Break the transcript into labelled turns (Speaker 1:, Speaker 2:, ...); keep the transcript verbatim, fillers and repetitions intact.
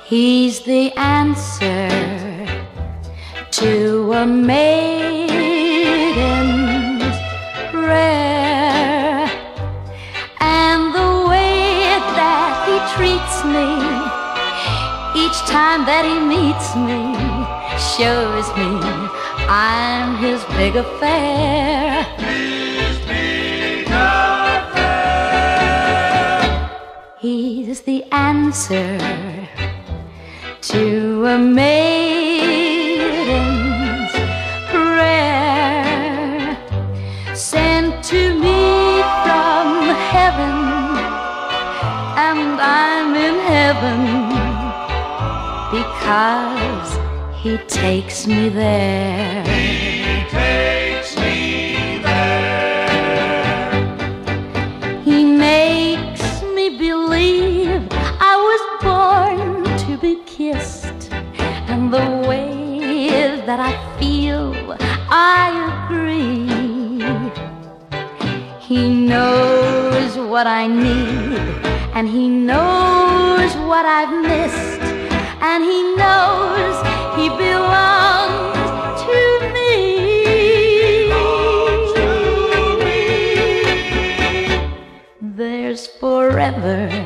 Speaker 1: He's the answer to a maiden's prayer, and the way that he treats me each time that he meets me shows me I'm his big affair.
Speaker 2: His big affair.
Speaker 1: He's the answer to a maiden's prayer, sent to me from heaven, and I'm in heaven because he takes me there.
Speaker 2: He takes me there.
Speaker 1: He makes me believe I was born to be kissed, and the way that I feel, I agree. He knows what I need, and he knows what I've missed, and he knows he belongs to me. There's forever